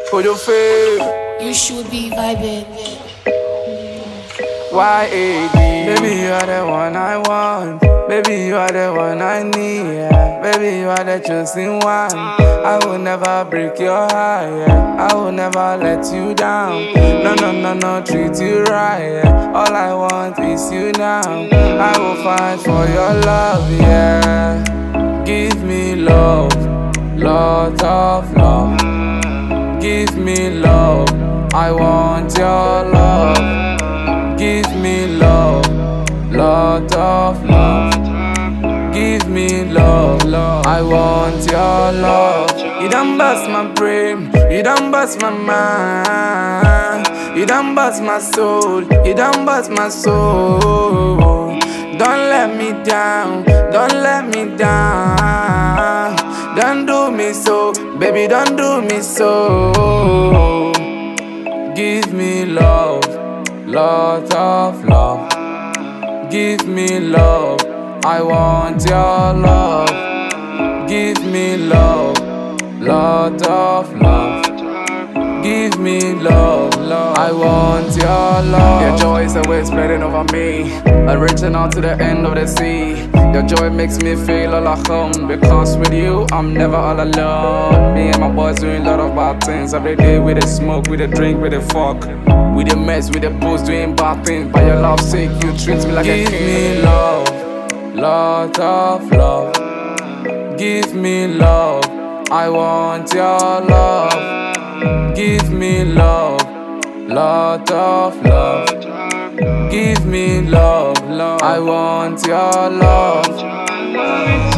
Put your face. You should be vibing. YAD. Baby, you are the one I want. Baby, you are the one I need. Yeah. Baby, you are the chosen one. I will never break your heart. Yeah. I will never let you down. No, no, no, no, treat you right. Yeah. All I want is you now. I will fight for your love. Yeah. Give me love, lot of love. Give me love. I want your love. Give me love, lot of love. Give me love, love. I want your love. You done bust my brain, you done bust my mind, you done bust my soul, you done bust my soul. Don't let me down, don't let me down. Don't do me so, baby, don't do me so. Give me love, lot of love. Give me love, I want your love. Give me love, lot of love. Give me love, love. I want your love. Your joy is always spreading over me, reaching out to the end of the sea. Your joy makes me feel all at home, because with you I'm never all alone. Me and my boys doing a lot of bad things every day. We dey smoke, we dey drink, we dey fuck, we dey mess, we dey boost, doing bad things. By your love's sake, you treat me like a king. Give me love, lot of love. Give me love, I want your love. Give me love, lot of love. Give me love, love. I want your love.